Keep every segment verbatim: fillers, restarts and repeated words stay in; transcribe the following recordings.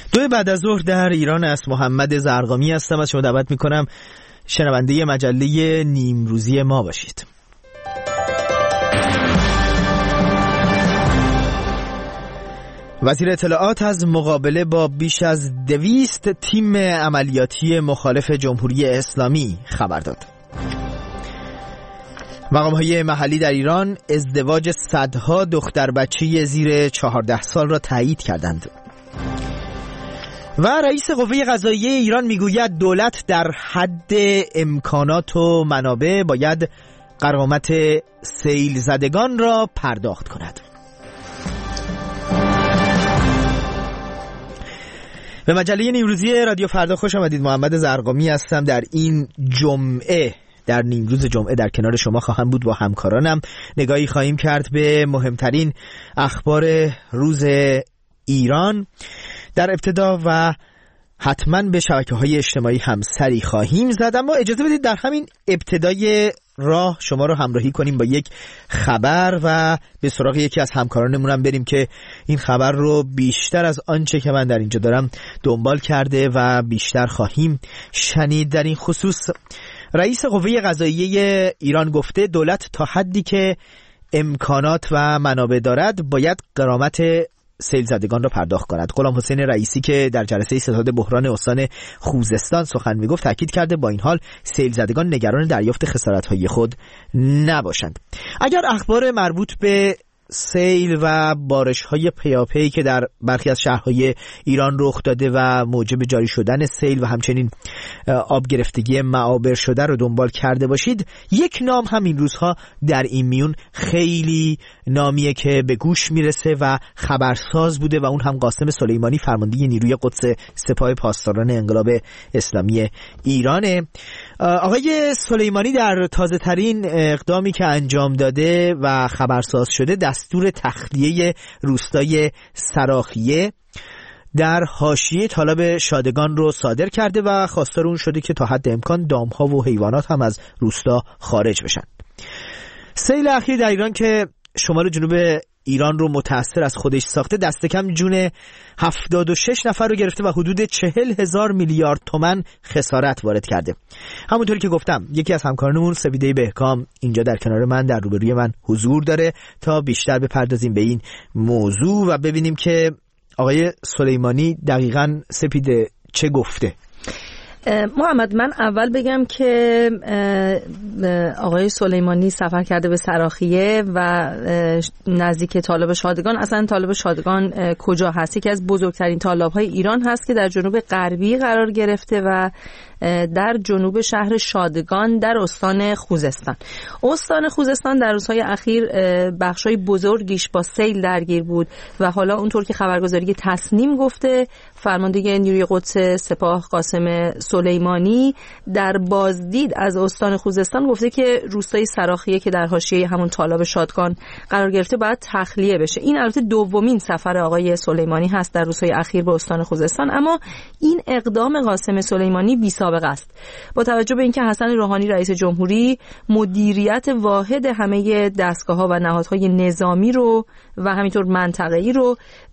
دو بعد از ظهر در ایران است. محمد زرقامی هستم. از شما دعوت میکنم شنونده مجله نیمروزی ما باشید. وزیر اطلاعات از مقابله با بیش از دویست تیم عملیاتی مخالف جمهوری اسلامی خبر داد. مقام‌های محلی در ایران ازدواج صدها دختر بچه زیر چهارده سال را تایید کردند. و رئیس قوه قضاییه ایران میگوید دولت در حد امکانات و منابع باید غرامت سیل زدگان را پرداخت کند. به مجله نیمروزی رادیو فردا خوش آمدید. محمد زرقامی هستم. در این جمعه در نیمروز جمعه در کنار شما خواهم بود. با همکارانم نگاهی خواهیم کرد به مهمترین اخبار روز ایران. در ابتدا و حتما به شبکه‌های اجتماعی هم سری خواهیم زد، اما اجازه بدید در همین ابتدای راه شما رو همراهی کنیم با یک خبر و به سراغ یکی از همکارانمون هم بریم که این خبر رو بیشتر از آنچه که من در اینجا دارم دنبال کرده و بیشتر خواهیم شنید. در این خصوص رئیس قوه قضاییه ایران گفته دولت تا حدی که امکانات و منابع دارد باید غرامت سیل زدگان را پرداخت کند. غلام حسین رئیسی که در جلسه ستاد بحران استان خوزستان سخن میگفت تاکید کرده با این حال سیل زدگان نگران دریافت خسارت‌های خود نباشند. اگر اخبار مربوط به سیل و بارش‌های پیاپی که در برخی از شهرهای ایران رخ داده و موجب جاری شدن سیل و همچنین آب گرفتگی معابر شده رو دنبال کرده باشید، یک نام هم این روزها در این میون خیلی نامیه که به گوش میرسه و خبرساز بوده و اون هم قاسم سلیمانی، فرمانده نیروی قدس سپاه پاسداران انقلاب اسلامی ایرانه. آقای سلیمانی در تازه ترین اقدامی که انجام داده و خبرساز شده دستور تخلیه روستای سراخیه در حاشیه طالب شادگان رو صادر کرده و خواستار اون شده که تا حد امکان دامها و حیوانات هم از روستا خارج بشن. سیل اخیر در ایران که شمال جنوب ایران رو متأثر از خودش ساخته دست کم جون هفتاد و شش نفر رو گرفته و حدود چهل هزار میلیارد تومان خسارت وارد کرده. همونطوری که گفتم یکی از همکارانمون سپیده بهکام اینجا در کنار من در روبروی من حضور داره تا بیشتر بپردازیم به این موضوع و ببینیم که آقای سلیمانی دقیقاً سپیده چه گفته. محمد، من اول بگم که آقای سلیمانی سفر کرده به سراخیه و نزدیک طالب شادگان. اصلا طالب شادگان کجا هست؟ یکی از بزرگترین طالب‌های ایران هست که در جنوب غربی قرار گرفته و در جنوب شهر شادگان در استان خوزستان. استان خوزستان در روزهای اخیر بخشای بزرگیش با سیل درگیر بود و حالا اونطور که خبرگزاری تصنیم گفته فرمانده نیروی قدس سپاه قاسم سلیمانی در بازدید از استان خوزستان گفته که روستای سراخیه که در حاشیه همون طالب شادگان قرار گرفته باید تخلیه بشه. این البته دومین سفر آقای سلیمانی هست در روزهای اخیر به استان خوزستان، اما این اقدام قاسم سلیمانی بی سابقه است. با توجه به اینکه حسن روحانی رئیس جمهوری مدیریت واحد همه دستگاه‌ها و نهادهای نظامی رو و همینطور منطقه‌ای رو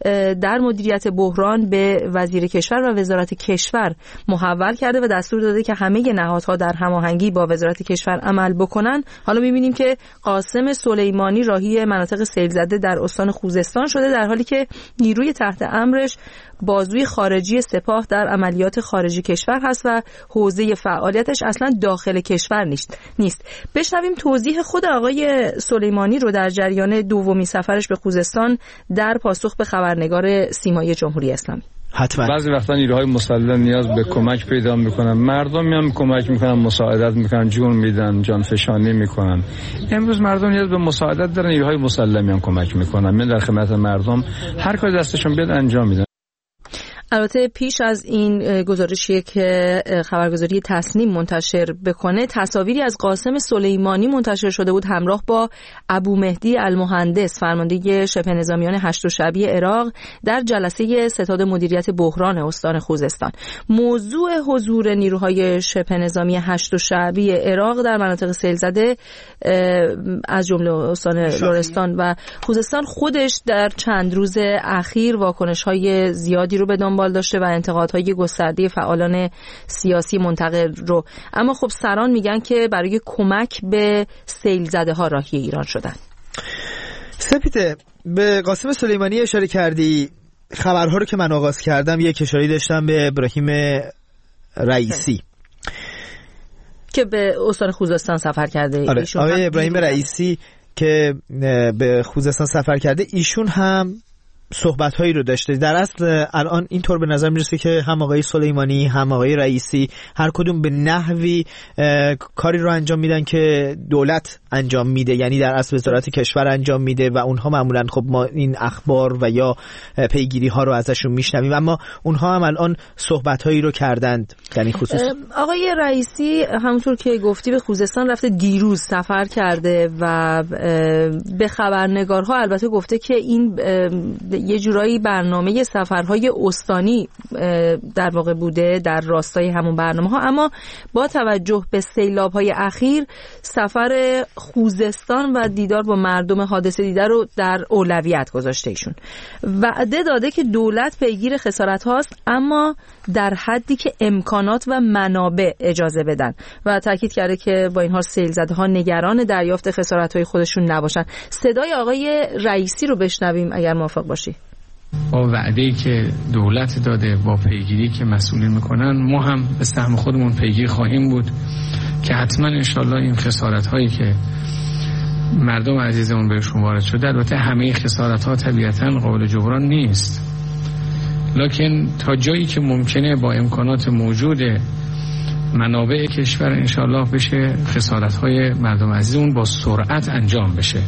در مدیریت بحران به وزیر کشور و وزارت کشور محول کرده و دستور داده که همه نهادها در هماهنگی با وزارت کشور عمل بکنن. حالا می‌بینیم که قاسم سلیمانی راهی مناطق سیل زده در استان خوزستان شده، در حالی که نیروی تحت امرش بازوی خارجی سپاه در عملیات خارجی کشور هست و حوزه فعالیتش اصلا داخل کشور نیست. نیست. بشنویم توضیح خود آقای سلیمانی رو در جریان دومین سفرش به خوزستان در پاسخ به خبرنگار سیمای جمهوری اسلامی. حتما بعضی وقتا نیروهای مسلح نیاز به کمک پیدا میکنن، مردم هم کمک میکنن، مساعدت میکنن، جون میدن، جان فشانی میکنن. امروز مردم نیاز به مساعدت دارن، نیروهای مسلح هم کمک میکنن. من در خدمت مردم هر کاری دستشون بیاد انجام میدن. البته پیش از این گزارشی که خبرگزاری تصنیم منتشر بکنه تصاویری از قاسم سلیمانی منتشر شده بود همراه با ابو مهدی المهندس فرمانده شبه نظامیان هشت شعبی عراق در جلسه ستاد مدیریت بحران استان خوزستان. موضوع حضور نیروهای شبه نظامی هشت شعبی عراق در مناطق سیل زده از جمله استان لرستان و خوزستان خودش در چند روز اخیر واکنش‌های زیادی رو به دنبال دنبال داشته و انتقادهای گسترده فعالان سیاسی منتقل رو. اما خب سران میگن که برای کمک به سیل زده ها راهی ایران شدن. سپیده، به قاسم سلیمانی اشاره کردی. خبرها رو که من آغاز کردم یک اشاره داشتم به ابراهیم رئیسی که به استان خوزستان سفر کرده. آره، آقای ابراهیم رئیسی که به خوزستان سفر کرده، ایشون هم صحبت‌هایی رو داشته. در اصل الان اینطور به نظر میرسه که هم آقای سلیمانی هم آقای رئیسی هر کدوم به نحوی کاری رو انجام میدن که دولت انجام میده، یعنی در اصل وزارت کشور انجام میده و اونها معمولا خب ما این اخبار و یا پیگیری ها رو ازشون میشنویم، اما اونها هم الان صحبت‌هایی رو کردند در این خصوص. آقای رئیسی همونطور که گفتی به خوزستان رفته، دیروز سفر کرده و به خبرنگارها البته گفته که این یه جورایی برنامه سفرهای استانی در واقع بوده در راستای همون برنامه ها، اما با توجه به سیلاب های اخیر سفر خوزستان و دیدار با مردم حادثه دیده رو در اولویت گذاشته. ایشون وعده داده که دولت پیگیر خسارت هاست، اما در حدی که امکانات و منابع اجازه بدن و تاکید کرده که با این حال سیل زده ها نگران دریافت خسارت های خودشون نباشن. صدای آقای رئیسی رو بشنویم اگر موافق باشی. با وعده‌ای که دولت داده، با پیگیری که مسئولین میکنن، ما هم به سهم خودمون پیگیر خواهیم بود که حتما انشالله این خسارت هایی که مردم عزیزمون بهشون وارد شده، البته همه خسارت ها طبیعتاً قابل جبران نیست، لکن تا جایی که ممکنه با امکانات موجود منابع کشور انشالله بشه خسارت های مردم عزیزمون با سرعت انجام بشه.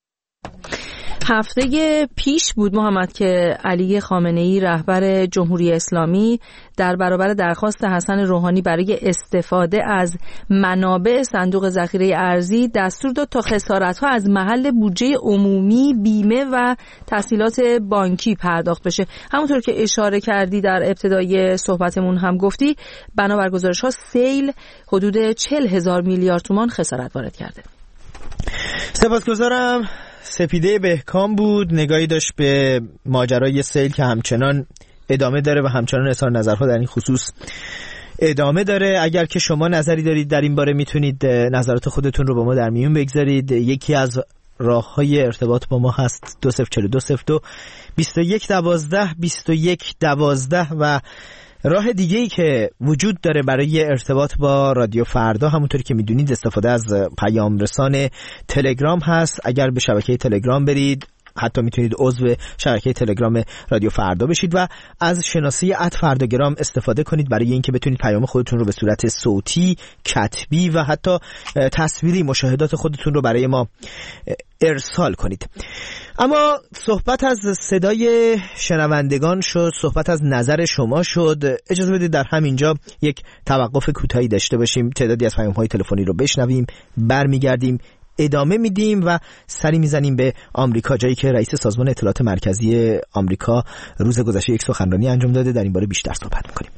هفته پیش بود محمد که علی خامنه‌ای رهبر جمهوری اسلامی در برابر درخواست حسن روحانی برای استفاده از منابع صندوق ذخیره ارزی دستور داد تا خسارت‌ها از محل بودجه عمومی، بیمه و تسهیلات بانکی پرداخت بشه. همونطور که اشاره کردی در ابتدای صحبتمون هم گفتی، بنابر گزارش‌ها سیل حدود چهل هزار میلیارد تومان خسارت وارد کرده. سپاسگزارم. سپیده بهکام بود، نگاهی داشت به ماجرای سیل که همچنان ادامه داره و همچنان اظهار نظرها در این خصوص ادامه داره. اگر که شما نظری دارید در این باره میتونید نظرات خودتون رو با ما در میون بگذارید. یکی از راه‌های ارتباط با ما هست دو صفر چهار دو صفر دو بیست و یک دوازده بیست و یک دوازده و راه دیگه ای که وجود داره برای ارتباط با رادیو فردا، همونطوری که میدونید استفاده از پیام رسان تلگرام هست. اگر به شبکه تلگرام برید، حتی میتونید عضو شبکه تلگرام رادیو فردا بشید و از شناسه ات فرداگرام استفاده کنید برای اینکه بتونید پیام خودتون رو به صورت صوتی، کتبی و حتی تصویری مشاهدات خودتون رو برای ما ارسال کنید. اما صحبت از صدای شنوندگان شد، صحبت از نظر شما شد. اجازه بدید در همینجا یک توقف کوتاهی داشته باشیم، تعدادی از پیام‌های تلفنی رو بشنویم، برمیگردیم ادامه میدیم و سری میزنیم به آمریکا، جایی که رئیس سازمان اطلاعات مرکزی آمریکا روز گذشته یک سخنرانی انجام داده. در این باره بیشتر صحبت میکنیم.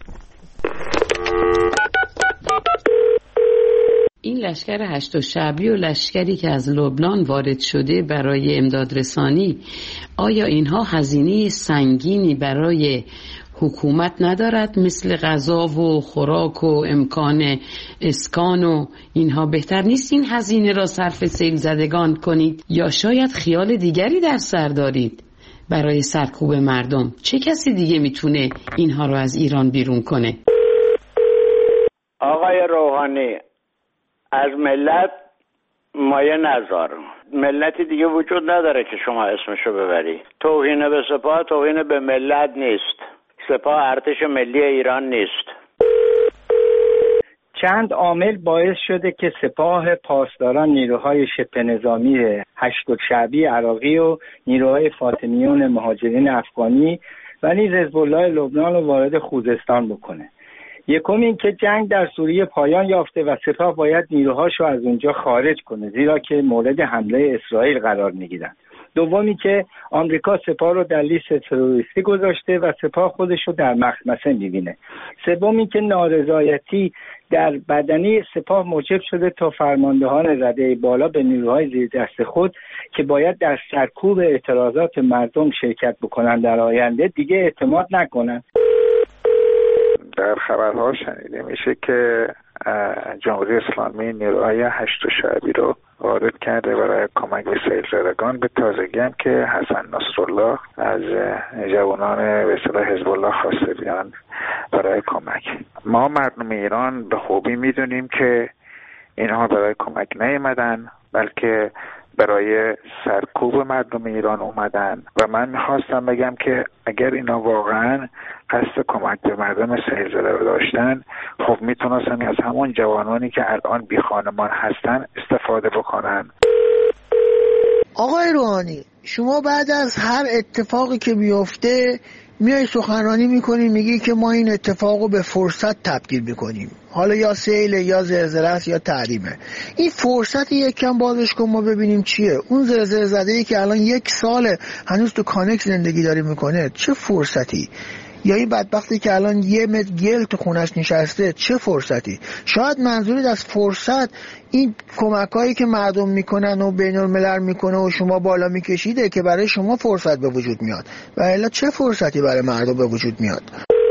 این لشکر هشت شعبی و لشکری که از لبنان وارد شده برای امدادرسانی، آیا اینها هزینه سنگینی برای حکومت ندارد؟ مثل غذا و خوراک و امکان اسکان و اینها، بهتر نیست این هزینه را صرف سیل زدگان کنید؟ یا شاید خیال دیگری در سر دارید برای سرکوب مردم؟ چه کسی دیگه میتونه اینها را از ایران بیرون کنه؟ آقای روحانی، از ملت مایه نذار. ملتی دیگه وجود نداره که شما اسمشو ببری. توهین به سپاه توهین به ملت نیست. سپاه ارتش ملی ایران نیست. چند عامل باعث شده که سپاه پاسداران نیروهای شبه نظامی هشت شعبی عراقی و نیروهای فاطمیون مهاجرین افغانی و نیز حزب الله لبنان رو وارد خوزستان بکنه. یکم این که جنگ در سوریه پایان یافته و سپاه باید نیروهاشو از اونجا خارج کنه، زیرا که مورد حمله اسرائیل قرار میگیرن. دومی که آمریکا سپاه رو در لیست تروریستی گذاشته و سپاه خودش رو در مخمسه میبینه. سومی که نارضایتی در بدنی سپاه موجب شده تا فرماندهان رده بالا به نیروهای زیر دست خود که باید در سرکوب اعتراضات مردم شرکت بکنن در آینده دیگه اعتماد نکنن. در خبرها شنیده میشه که جمهوری اسلامی نیروهای هشت شعبی رو وارد کرده برای کمک به سیل زدگان. به تازگی هم که حسن نصرالله از جوانان به اصطلاح حزب الله خواسته بیان برای کمک. ما مردم ایران به خوبی میدونیم که اینها برای کمک نیامدن، بلکه برای سرکوب مردم ایران اومدن و من میخواستم بگم که اگر اینا واقعا قصد کمک به مردم سیل زده رو داشتن، خب میتونستن از همون جوانانی که الان بی خانمان هستن استفاده بکنن. آقای روحانی، شما بعد از هر اتفاقی که میفته میای سخنرانی میکنی، میگی که ما این اتفاق رو به فرصت تبدیل میکنیم، حالا یا سیل یا زلزله است یا تحریمه. این فرصت یک کم بازش کن ما ببینیم چیه. اون زلزله زده ای که الان یک سال هنوز تو کانکس زندگی داره میکنه چه فرصتی؟ یا این بدبختی که الان یه متر گل تو خونش نشسته چه فرصتی؟ شاید منظورت از فرصت این کمکایی که مردم میکنن و بین الملل میکنه و شما بالا میکشیده که برای شما فرصت به وجود میاد، و الا چه فرصتی برای مردم به وجود میاد؟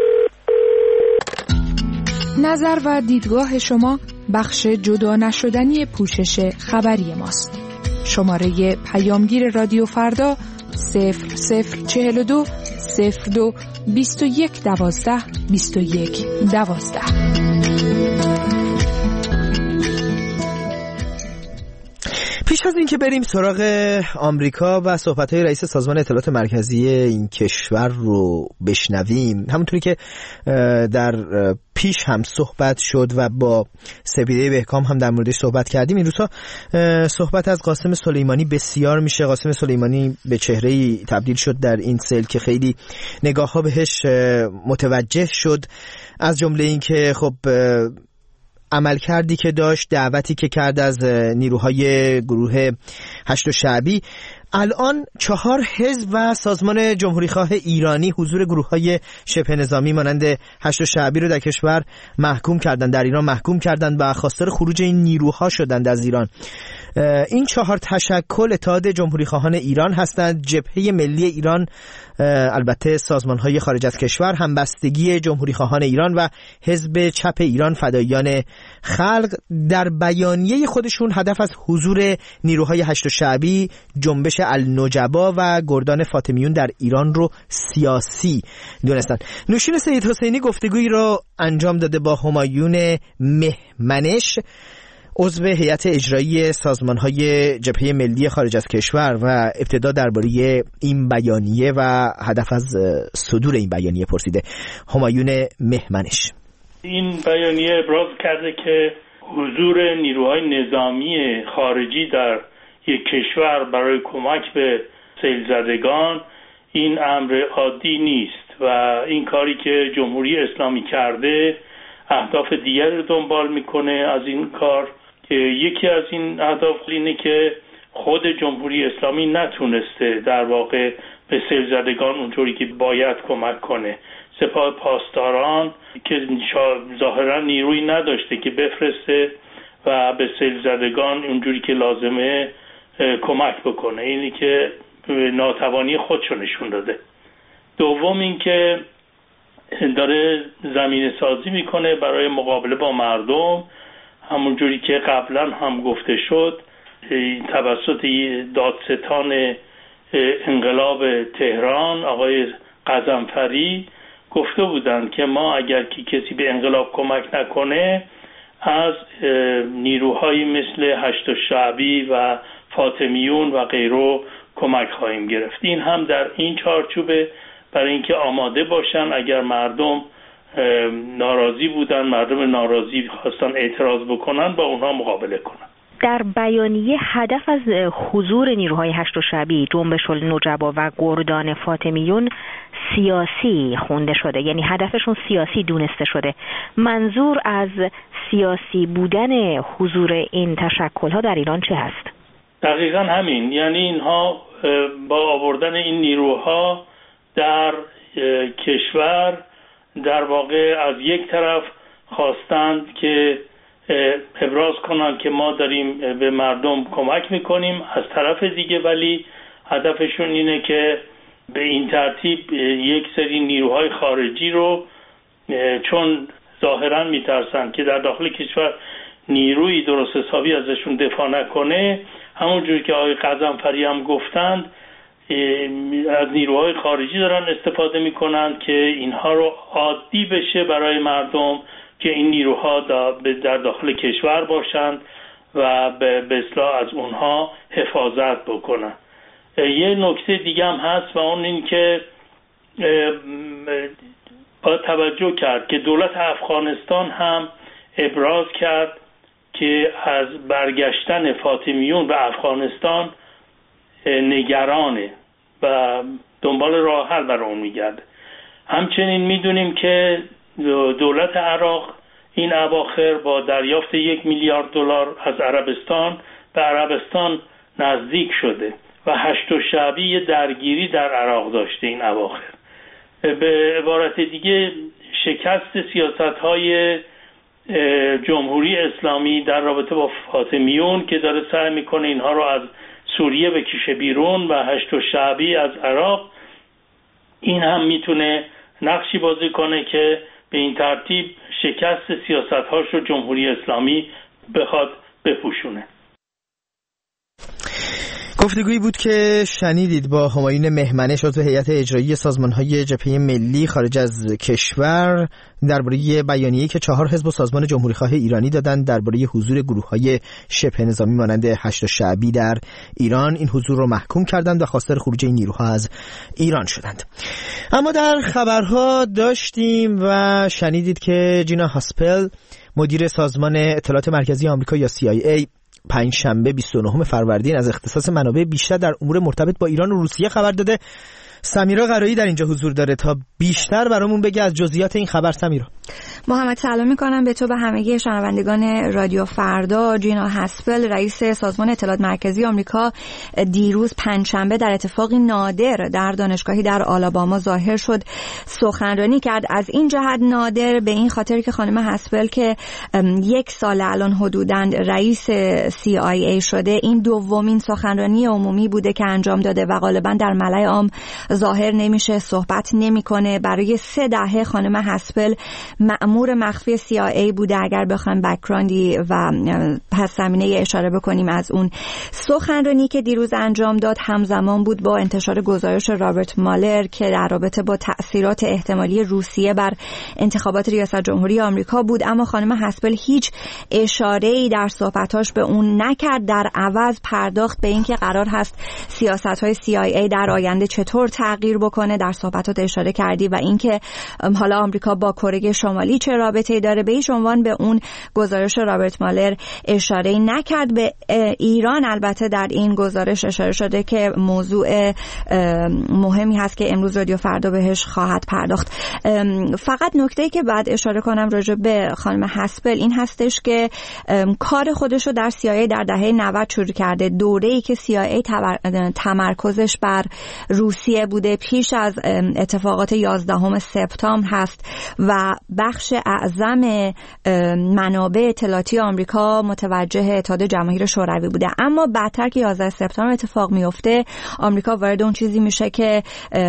نظر و دیدگاه شما بخش جدا نشدنی پوشش خبری ماست. شماره پیامگیر رادیو فردا صفر صفر چهل و دو صفر دو بیست و یک دوازده بیست و یک دوازده. پیش از این که بریم سراغ آمریکا و صحبت‌های رئیس سازمان اطلاعات مرکزی این کشور رو بشنویم، همونطوری که در پیش هم صحبت شد و با سپیده بهکام هم در موردش صحبت کردیم، این روزها صحبت از قاسم سلیمانی بسیار میشه. قاسم سلیمانی به چهره‌ای تبدیل شد در این سیل که خیلی نگاه‌ها بهش متوجه شد، از جمله این که خب عمل کردی که داشت، دعوتی که کرد از نیروهای گروه هشت شعبی. الان چهار حزب و سازمان جمهوری خواه ایرانی حضور گروه‌های شبه نظامی مانند هشت شعبی رو در کشور محکوم کردن، در ایران محکوم کردن و خواستار خروج این نیروها شدند از ایران. این چهار تشکل اتحاد جمهوری خواهان ایران هستند: جبهه ملی ایران، البته سازمان‌های خارج از کشور، همبستگی جمهوری خواهان ایران و حزب چپ ایران فداییان خلق. در بیانیه خودشون هدف از حضور نیروهای هشت شعبی، جنبش النجبا و گردان فاطمیون در ایران رو سیاسی دونستن. نوشین سید حسینی گفتگویی رو انجام داده با همایون مهمنش، عضو هیئت اجرایی سازمان‌های جبهه ملی خارج از کشور، و ابتدا درباره این بیانیه و هدف از صدور این بیانیه پرسیده. همایون مهمنش: این بیانیه ابراز کرده که حضور نیروهای نظامی خارجی در یک کشور برای کمک به سیل زدگان این امر عادی نیست و این کاری که جمهوری اسلامی کرده اهداف دیگر رو دنبال میکنه. از این کار که یکی از این اهداف اینه که خود جمهوری اسلامی نتونسته در واقع به سیل زدگان اونطوری که باید کمک کنه. سپاه پاسداران که ظاهرا نیروی نداشته که بفرسته و به سیل زدگان اونجوری که لازمه کمک بکنه، اینی که ناتوانی خودشو نشون داده. دوم این که داره زمینه سازی میکنه برای مقابله با مردم، همونجوری که قبلا هم گفته شد توسط دادستان انقلاب تهران آقای غضنفری گفته بودند که ما اگر که کسی به انقلاب کمک نکنه از نیروهایی مثل هشت شعبی و فاطمیون و غیره کمک خواهیم گرفت. این هم در این چارچوبه برای اینکه آماده باشن اگر مردم ناراضی بودن، مردم ناراضی خواستن اعتراض بکنن، با اونها مقابله کنن. در بیانیه هدف از حضور نیروهای هشت شعبی، جنبش النجبا و گردان فاطمیون سیاسی خونده شده، یعنی هدفشون سیاسی دونسته شده. منظور از سیاسی بودن حضور این تشکل‌ها در ایران چه هست؟ دقیقاً همین، یعنی اینها با آوردن این نیروها در کشور در واقع از یک طرف خواستند که ابراز کنند که ما داریم به مردم کمک میکنیم، از طرف دیگه ولی هدفشون اینه که به این ترتیب یک سری نیروهای خارجی رو چون ظاهرا میترسن که در داخل کشور نیروی درست حسابی ازشون دفاع نکنه، همونجور که آقای قزنفری هم گفتند از نیروهای خارجی دارن استفاده میکنند که اینها رو عادی بشه برای مردم که این نیروها در داخل کشور باشند و به اصطلاح از اونها حفاظت بکنن. یه نکته دیگه هم هست و اون این که باید توجه کرد که دولت افغانستان هم ابراز کرد که از برگشتن فاطمیون به افغانستان نگرانه و دنبال راه حل برای اون میگرده. همچنین میدونیم که دولت عراق این اواخر با دریافت یک میلیارد دلار از عربستان به عربستان نزدیک شده و هشت شعبی درگیری در عراق داشته این اواخر. به عبارت دیگه شکست سیاست‌های جمهوری اسلامی در رابطه با فاطمیون که داره سعی میکنه اینها رو از سوریه بکشه بیرون و هشت شعبی از عراق، این هم میتونه نقشی بازی کنه که به این ترتیب شکست سیاست‌هاش رو جمهوری اسلامی بخواد بپوشونه. گفتگویی بود که شنیدید با همایون مهمنش عضو هیئت اجرایی سازمان‌های جبهه ملی خارج از کشور درباره بیانیه‌ای که چهار حزب و سازمان جمهوری‌خواه ایرانی دادند درباره حضور گروه‌های شبه نظامی مانند هشت شعبی در ایران. این حضور رو محکوم کردند و خواستار خروج این نیروها از ایران شدند. اما در خبرها داشتیم و شنیدید که جینا هاسپل مدیر سازمان اطلاعات مرکزی آمریکا یا سی آی ای پنج شنبه بیست و نهم فروردین از اختصاص منابع بیشتر در امور مرتبط با ایران و روسیه خبر داده. سمیرا قرایی در اینجا حضور داره تا بیشتر برامون بگه از جزئیات این خبر. سمیرا. محمد سلام میکنم به تو، به همگی شنوندگان رادیو فردا. جینا هاسپل رئیس سازمان اطلاعات مرکزی آمریکا دیروز پنجشنبه در اتفاقی نادر در دانشگاهی در آلاباما ظاهر شد، سخنرانی کرد. از این جهت نادر به این خاطر که خانم هاسپل که یک سال الان حدوداً رئیس سی آی ای شده، این دومین سخنرانی عمومی بوده که انجام داده و غالباً در ملأ عام ظاهر نمیشه، صحبت نمیکنه. برای سه دهه خانم هاسپل مأمور مخفی سی آی ای بوده، اگر بخوایم بک‌گراندی و پس زمینه اشاره بکنیم از اون. سخنرانی که دیروز انجام داد همزمان بود با انتشار گزارش رابرت مالر که در رابطه با تأثیرات احتمالی روسیه بر انتخابات ریاست جمهوری آمریکا بود، اما خانم هاسپل هیچ اشاره‌ای در صحبتاش به اون نکرد. در عوض پرداخت به اینکه قرار هست سیاست‌های سی آی ای در آینده چطور تغییر بکنه. در صحبتات اشاره کردی و اینکه حالا آمریکا با کره شمالی چه رابطه‌ای داره. به هیچ عنوان به اون گزارش رابرت مالر اشاره‌ای نکرد. به ایران البته در این گزارش اشاره شده که موضوع مهمی هست که امروز رادیو فردا بهش خواهد پرداخت. فقط نکته‌ای که بعد اشاره کنم راجع به خانم هاسپل این هستش که کار خودش رو در سی آی ای در دهه نود شروع کرده. دوره‌ای که سی آی ای تمرکزش بر روسیه بوده پیش از اتفاقات یازدهم سپتامبر هست و بخش اعظم منابع اطلاعاتی آمریکا متوجه اتحاد جماهیر شوروی بوده. اما بعدتر که یازده سپتامبر اتفاق میفته، آمریکا وارد اون چیزی میشه که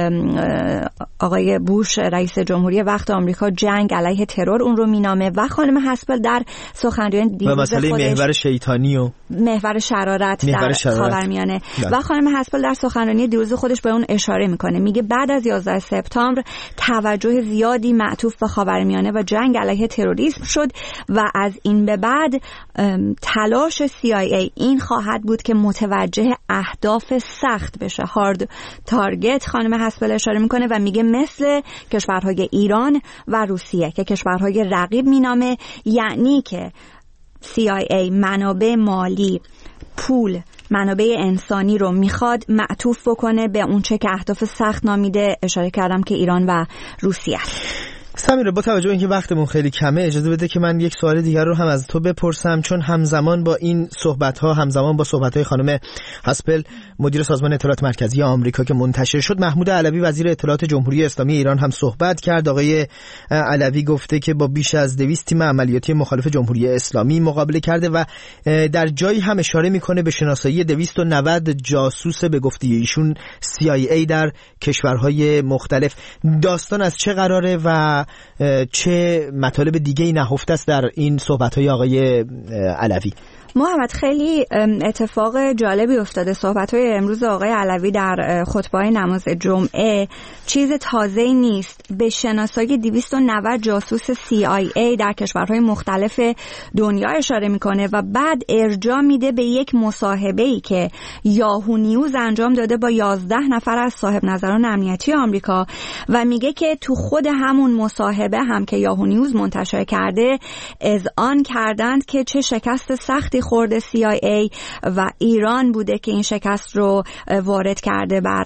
آقای بوش رئیس جمهوری وقت آمریکا جنگ علیه ترور اون رو مینامه و خانم هاسپل در سخنرانی دیروز خودش محور شیطانی و محور شرارت در خاورمیانه و خانم هاسپل در سخنرانی دیروز خودش به اون اشاره میکنه. میگه بعد از یازده سپتامبر توجه زیادی معطوف به خاورمیانه و جنگ علیه تروریسم شد و از این به بعد تلاش سی آی ای این خواهد بود که متوجه اهداف سخت بشه، هارد تارگت. خانم هاسپل اشاره میکنه و میگه مثل کشورهای ایران و روسیه که کشورهای رقیب مینامه، یعنی که سی آی ای منابع مالی، پول، منابع انسانی رو میخواد معطوف بکنه به اونچه که اهداف سخت نامیده. اشاره کردم که ایران و روسیه است. سمیرا، با توجه به اینکه وقتمون خیلی کمه اجازه بده که من یک سوال دیگر رو هم از تو بپرسم، چون همزمان با این صحبت‌ها، همزمان با صحبت‌های خانم هاسپل مدیر سازمان اطلاعات مرکزی آمریکا که منتشر شد، محمود علوی وزیر اطلاعات جمهوری اسلامی ایران هم صحبت کرد. آقای علوی گفته که با بیش از دویست تیم عملیاتی مخالف جمهوری اسلامی مقابله کرده و در جایی هم اشاره میکنه به شناسایی دویست و نود جاسوس به گفته ایشون سی آی ای در کشورهای مختلف. داستان از چه قراره و چه مطالب دیگه ای نهفته است در این صحبت‌های آقای علوی؟ محمد خیلی اتفاق جالبی افتاده. صحبت‌های امروز آقای علوی در خطبه نماز جمعه چیز تازه‌ای نیست. به شناسایی دویست و نود جاسوس سی آی ای در کشورهای مختلف دنیا اشاره میکنه و بعد ارجاع میده به یک مصاحبه‌ای که یاهو نیوز انجام داده با یازده نفر از صاحب نظران امنیتی آمریکا و میگه که تو خود همون مصاحبه هم که یاهو نیوز منتشر کرده اذعان کردند که چه شکست سختی خورده سی آی ای و ایران بوده که این شکست رو وارد کرده بر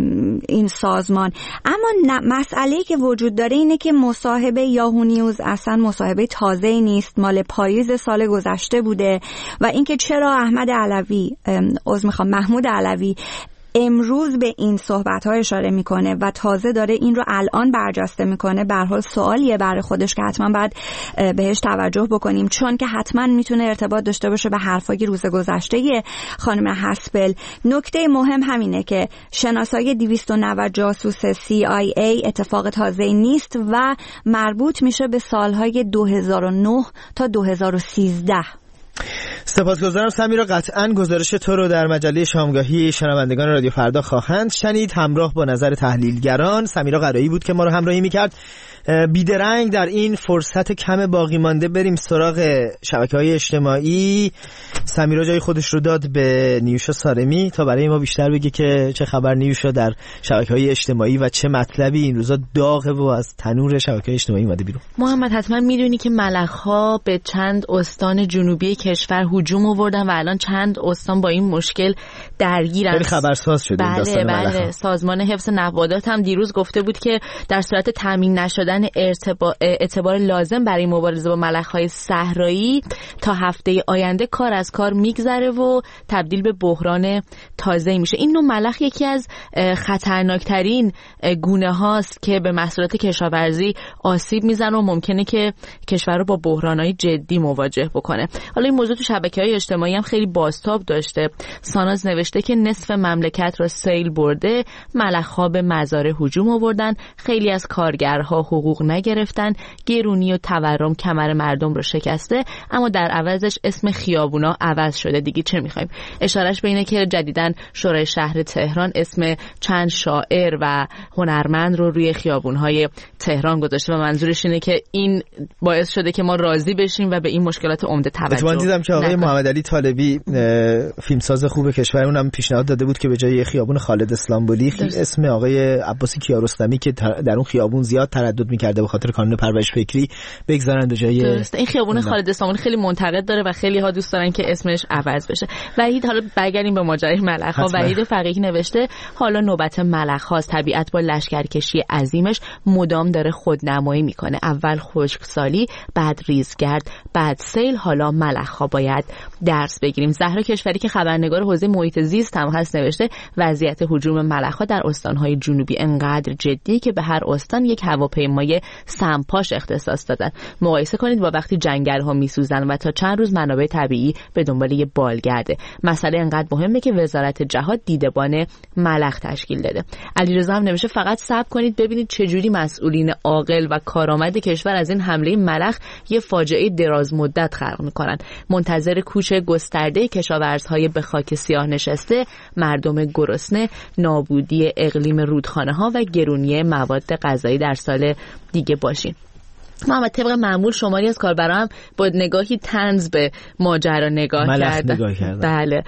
این سازمان. اما مسئله‌ای که وجود داره اینه که مصاحبه یاهو نیوز اصلا مصاحبه تازه‌ای نیست، مال پاییز سال گذشته بوده و اینکه چرا احمد علوی عذر میخوام محمود علوی امروز به این صحبت‌ها اشاره میکنه و تازه داره این رو الان برجسته میکنه، به هر حال سوالیه برای خودش که حتما باید بهش توجه بکنیم، چون که حتما میتونه ارتباط داشته باشه به حرفای روز گذشته خانم هسپل. نکته مهم همینه که شناسایی دویست و نود جاسوس سی آی ای اتفاق تازه‌ای نیست و مربوط میشه به سالهای دو هزار و نه تا دو هزار و سیزده. سپاسگزارم سمیرا. قطعاً گزارش تو رو در مجله شامگاهی شنوندگان رادیو فردا خواهند شنید همراه با نظر تحلیلگران. سمیرا قرایی بود که ما رو همراهی میکرد. بیدرنگ در این فرصت کم باقی مانده بریم سراغ شبکه‌های اجتماعی. سمیرا جای خودش رو داد به نیوشا سارمی تا برای ما بیشتر بگه که چه خبر نیوشا در شبکه‌های اجتماعی و چه مطلبی این روزا داغه و از تنور شبکه‌های اجتماعی اومده بیرون. محمد حتما میدونی که ملخ‌ها به چند استان جنوبی کشور هجوم آوردن و الان چند استان با این مشکل درگیرن. خیلی خبرساز شده این داستان بله ملخ‌ها. بله. سازمان حفظ نباتات هم دیروز گفته بود که در صورت تامین نشدن اعتبار لازم برای مبارزه با ملخ‌های صحرایی تا هفته آینده کار از کار میگذره و تبدیل به بحران تازه‌ای میشه. این نوع ملخ یکی از خطرناکترین گونه هاست که به محصولات کشاورزی آسیب میزنه و ممکنه که کشور رو با بحران‌های جدی مواجه بکنه. حالا این موضوع تو شبکه‌های اجتماعی هم خیلی بازتاب داشته. ساناز نوشته که نصف مملکت را سیل برده، ملخ‌ها به مزارع هجوم آوردن، خیلی از کارگرها حقوق نگرفتن، گرونی و تورم کمر مردم رو شکسته، اما در عوضش اسم خیابونا عوض شده. دیگه چه می‌خوایم؟ اشارهش به اینه که جدیداً شورای شهر تهران اسم چند شاعر و هنرمند رو روی خیابون‌های تهران گذاشته و منظورش اینه که این باعث شده که ما راضی بشیم و به این مشکلات عمده توجه اتفاقاً دیدم که آقای محمد علی طالبی فیلمساز خوب کشور اونم پیشنهاد داده بود که به جای خیابون خالد اسلامبولی اسم آقای عباسی کیارستمی که در اون خیابون زیاد تردد می‌کرده به خاطر کانون پرورش فکری بگذارن به جای درست. این خیابون خالد اسلامبولی خیلی منتقد داره و خیلی ها دوست دارن که اسمش عوض بشه. وحید حالا برگردیم به ماجرای ملخ‌ها. وحید فقیهی نوشته حالا نوبت ملخ‌هاست. طبیعت با لشکرکشی عظیمش مدام داره خودنمایی میکنه. اول خشکسالی، بعد ریزگرد، بعد سیل، حالا ملخ‌ها باید درس بگیریم. زهرا کشوری که خبرنگار حوزه محیط زیست هم هست نوشته وضعیت هجوم ملخ‌ها در استان‌های جنوبی انقدر جدی که به هر استان یک هواپیمای سمپاش اختصاص دادن. مقایسه کنید با وقتی جنگل‌ها میسوزن و تا چند روز منابع طبیعی به دنبال یه بالگرده. مسئله انقدر مهمه که وزارت جهاد دیدبان ملخ تشکیل داده. علیرضا هم نوشته فقط صبر کنید ببینید چه جوری مسئولین عاقل و کارآمد کشور از این حمله ملخ یه فاجعه دراز مدت خلق میکنن. منتظر کوچ گسترده کشاورزهای به خاک سیاه نشسته، مردم گرسنه، نابودی اقلیم رودخانه‌ها و گرونی مواد غذایی در سال دیگه باشین. محمد طبق معمول شماری از کاربران با نگاهی طنز به ماجرا نگاه کردن. بله.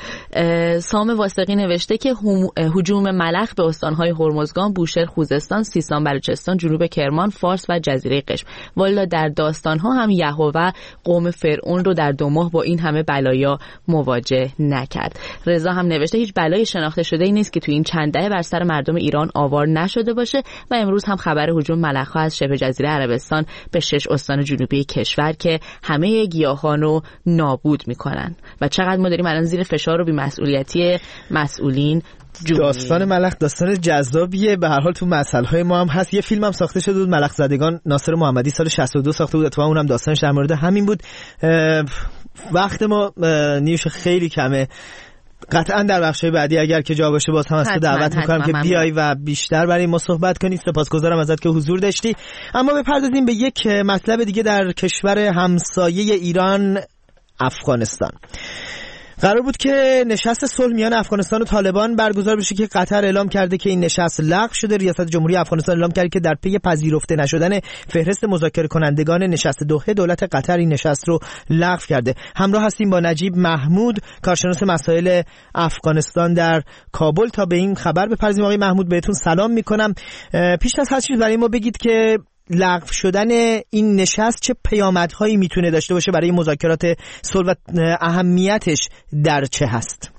سام واسقی نوشته که هجوم ملخ به استانهای هرمزگان، بوشهر، خوزستان، سیستان، بلوچستان، جنوب کرمان، فارس و جزیره قشم. والا در داستانها هم یهوه قوم فرعون رو در دو ماه با این همه بلایا مواجه نکرد. رضا هم نوشته هیچ بلای شناخته شده ای نیست که تو این چند دهه بر سر مردم ایران آوار نشده باشه و امروز هم خبر هجوم ملخ‌ها از شبه جزیره عربستان به شش استان جنوبی کشور که همه گیاهان رو نابود میکنن و چقدر ما داریم الان زیر فشار و بی‌مسئولیتی مسئولین. داستان ملخ داستان جذابیه، به هر حال تو مسائل ما هم هست. یه فیلم هم ساخته شده بود ملخ زدگان، ناصر محمدی سال شصت و دو ساخته بود، اتفاقا اونم داستانش در مورد همین بود. وقت ما نیوش خیلی کمه، قطعا در بخش بعدی اگر که جا باشه باز هم از تو دعوت میکنم که بیای و بیشتر برای ما صحبت کنی. سپاسگزارم ازت که حضور داشتی. اما بپردازیم به یک مطلب دیگه در کشور همسایه ایران، افغانستان. قرار بود که نشست صلح میان افغانستان و طالبان برگزار بشه که قطر اعلام کرده که این نشست لغو شده. ریاست جمهوری افغانستان اعلام کرد که در پی پذیرفته نشدن فهرست مذاکره کنندگان نشست دوحه، دولت قطر این نشست رو لغو کرده. همراه هستیم با نجیب محمود، کارشناس مسائل افغانستان در کابل، تا به این خبر بپردازیم. آقای محمود بهتون سلام میکنم. پیش از هر چیز برای ما بگید که لغو شدن این نشست چه پیامدهایی میتونه داشته باشه برای مذاکرات صلح و اهمیتش در چه هست؟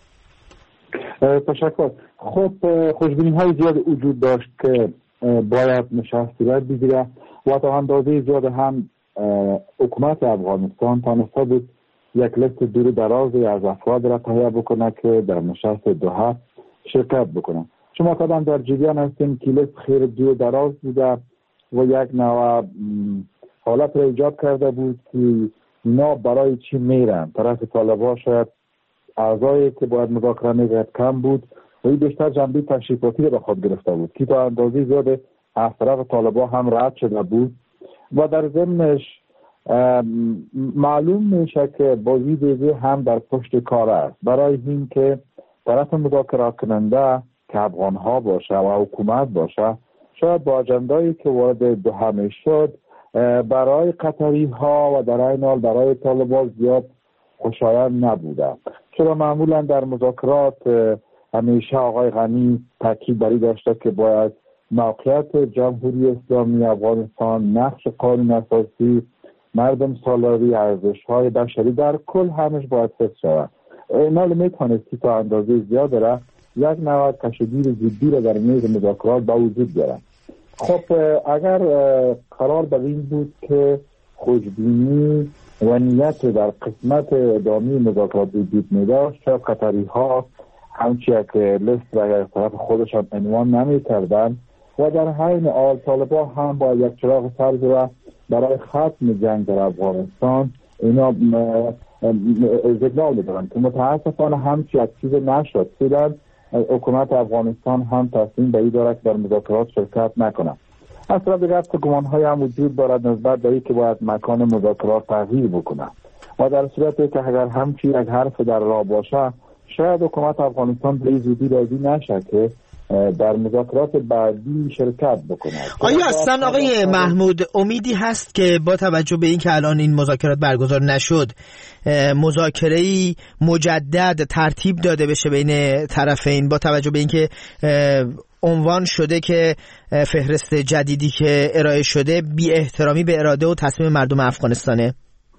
تشکر. خب خوشبینی های زیاد وجود داشت که باید نشست صورت بگیره و تا اندازه زیاد هم حکومت افغانستان تانسته بود یک لیست دور درازی از افراد را تهیه بکنه که در نشست دوحه شرکت بکنه. شما قدم در جریان هستیم که لیست خیلی دور دراز بوده و یک نوع حالت را ایجاد کرده بود که اینا برای چی میرن. طرف طالبان شاید اعضایی که باید مذاکره میگرد کم بود و این بیشتر جنبه تشریفاتی را به خود گرفته بود که تا اندازه زیاد از طرف طالبان هم رد شده بود و در ضمنش معلوم میشه که بازی دیگه هم در پشت کار است برای این که طرف مذاکره کننده که افغان ها باشه و حکومت باشه شاید با اجندایی که وارد دوحه میشد برای قطری ها و در این حال برای طالبان زیاد خوشایند نبوده. چرا معمولا در مذاکرات همیشه آقای غنی تاکید بر این داشته که باید موقعیت جمهوری اسلامی افغانستان، نقش قانون اساسی، مردم سالاری، ارزش‌های بشری در کل همش باید حفظ شود. اینا میتونستی تا اندازه زیاد را یک نوع تشدید جدی را در میز مذاکرات با وجود بیارن. خب اگر قرار بر این بود که خوشبینی و نیت در قسمت ادامه مذاکرات وجود می‌داشت، شاید قطری ها همچی که لیست را از طرف خودشان عنوان نمی‌کردند و در حین حال طالبان هم با یک چراغ سبز را برای ختم جنگ در افغانستان اینا سیگنال دادن که متاسفانه همچی یک چیز نشد. فعلا حکومت افغانستان هم تصمیم به این دارد که در مذاکرات شرکت نکنه. از طرف دیگر گمان‌های هم وجود دارد نسبت به اینکه باید مکان مذاکرات تغییر بکنه و در صورتی که اگر همچی یک حرف در راه باشه شاید حکومت افغانستان به این زودی راضی نشه که در مذاکرات بعدی شرکت بکنه. آیا اصلا آقای محمود امیدی هست که با توجه به اینکه الان این مذاکرات برگزار نشد مذاکره‌ای مجدد ترتیب داده بشه بین طرفین، با توجه به اینکه عنوان شده که فهرست جدیدی که ارائه شده بی احترامی به اراده و تصمیم مردم افغانستانه؟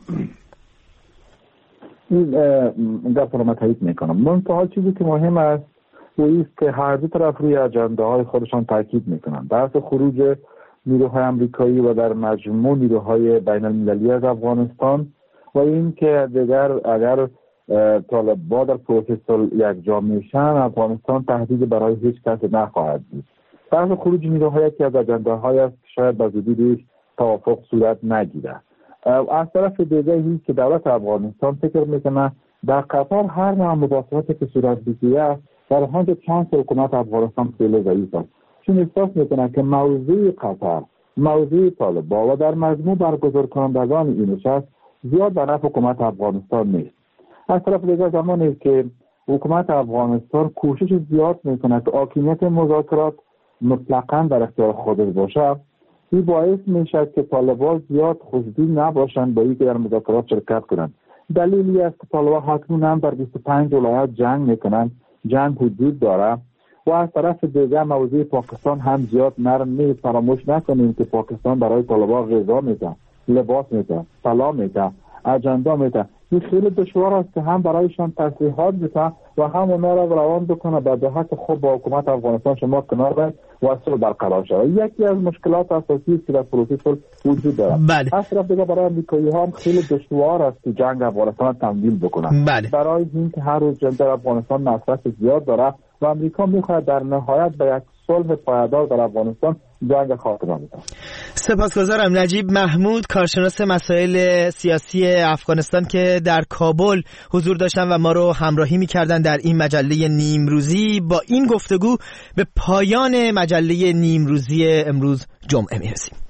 این در فرامت تایید میکنم. منتها چیزی که مهم است و ایست که هر دو طرف روی اجنده های خودشان تاکید میکنن. بحث خروج نیروهای امریکایی و در مجموع نیروهای بین المللی از افغانستان و این که دیگر اگر طالبان در پروسس یک جا میشن افغانستان تهدید برای هیچ کس نخواهد بود. بحث خروج نیروهای که از اجنده های است شاید به زودی روش توافق صورت نگیره. از طرف دیگه این که دولت افغانستان فکر میکنه در قطر هر نوع مباحثاتی که صورت بگیره در حد چانس حکومت افغانستان خیلی ضعیف است، چون احساس میکنه که موضوع قطر، موضوع طالبان و در مجموع برگزار کنندگان این نشست زیاد به نفع حکومت افغانستان نیست. از طرف دیگه زمانی که حکومت افغانستان کوشش زیاد میکنه که حاکمیت مذاکرات مطلقاً در اختیار خودش باشه، این باعث میشه که طالبان زیاد خوشبین نباشند با اینکه در مذاکرات شرکت کنند. دلیلی است که طالبان حتما هم در بیست و پنج ولایت جنگ میکنند، جنگ وجود داره و از طرف دیگه موضوع پاکستان هم زیاد نرم نیست. فراموش نکنیم که پاکستان برای طالبان غذا میده، لباس میده، طلا میده، اجندا میده. این خیلی دشوار است که هم برایشان تسلیحات بده و هم اونا را روان بکنه به جهت خوب با حکومت افغانستان شما کنار باید و صلح برقرار شود. یکی از مشکلات اساسی است که در پروسه صلح وجود داره. بله. از طرف دیگه برای امریکایی ها هم خیلی دشوار است که جنگ افغانستان تمویل بکنن. بله. برای اینکه هر روز جنگ در افغانستان مصرف زیاد داره و امریکا میخواد در نهایت به یک صلح پایدار در افغانستان جنگ خاتمه میدن. سپاسگزارم. نجیب محمود، کارشناس مسائل سیاسی افغانستان که در کابل حضور داشتن و ما رو همراهی میکردن در این مجله نیمروزی. با این گفتگو به پایان مجله نیمروزی امروز جمعه میرسیم.